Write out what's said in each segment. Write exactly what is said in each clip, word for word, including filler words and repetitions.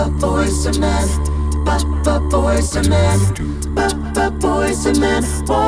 boys and men, but but boys and men, but but boys and men.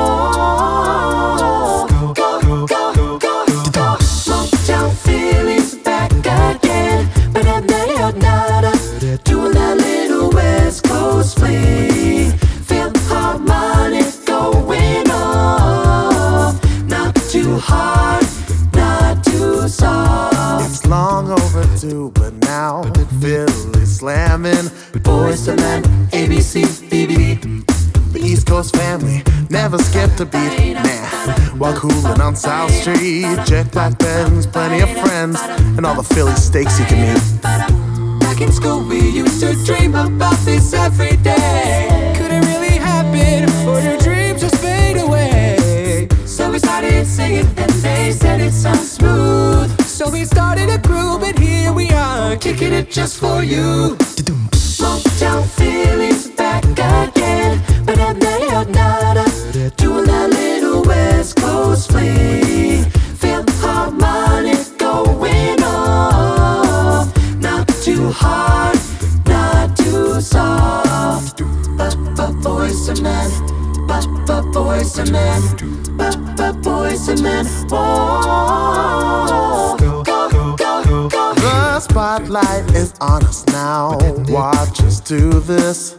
Whoa, go go go go go. Motown feelings back again, but I'm not nada. Doing that little West Coast fling. Feel harmonic going off. Not too hard, not too soft. It's long overdue, but now Philly slamming. Boys to men, A B C, B B D. The East Coast family never skipped a beat, nah. While cooling on South Street, jet black Benz, plenty of friends, and all the Philly steaks you can eat. Back in school we used to dream about this every day. Could it really happen, or your dreams just fade away? So we started singing and they said it sounds smooth. So we started a group and here we are, Kicking it just for you. Motown feelings back again, but I'm not nada. Doing that little West Coast fling. Feel harmonic going off. Not too hard, not too soft. But but boys and men, but but boys and men, but but boys and men. Whoa, go go go go. The spotlight is on us now. Watch us do this.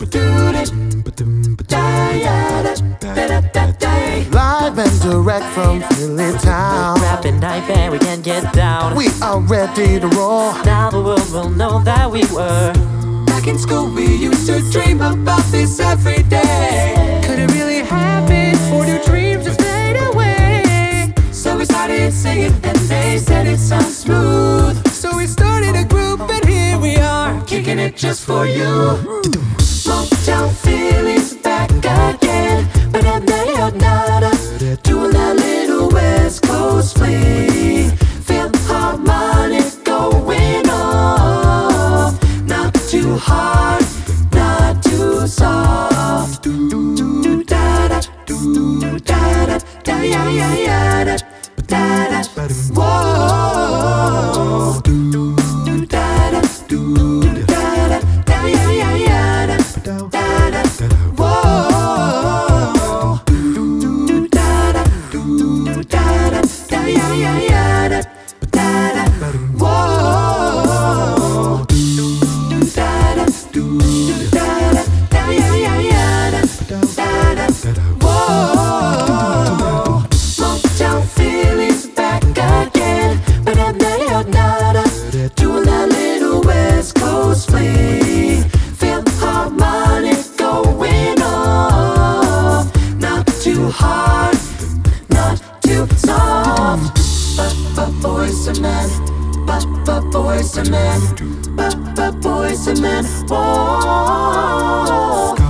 Live and direct from Philly town. Rapping night band, we can get down. We are ready to roll. Now the world will know that we were. Back in school we used to dream about this every day. could it really happen, or do dreams just fade away? So we started singing and they said it sounds smooth. So we started a group and here we are, Kicking it just for you. Motown feelings back again, but I'm not nada. Doing that little West Coast fling. Feel harmonic going off. Not too hard, not too soft. Do do da da, do da da, da ya ya ya da, da da. Whoa, do da da, do da da, da ya ya ya da, da da. Whoa, do da da, do da da, da ya ya ya da, da da. Whoa, do da da, do da da, da ya ya ya da, da da. Whoa, Motown feelings back again, but I'm not nada. Doing that little West Coast fling. Feel harmonic going off. Not too hard, not too soft. But but boys and men, but but boys and men, but but boys and men. Whoa.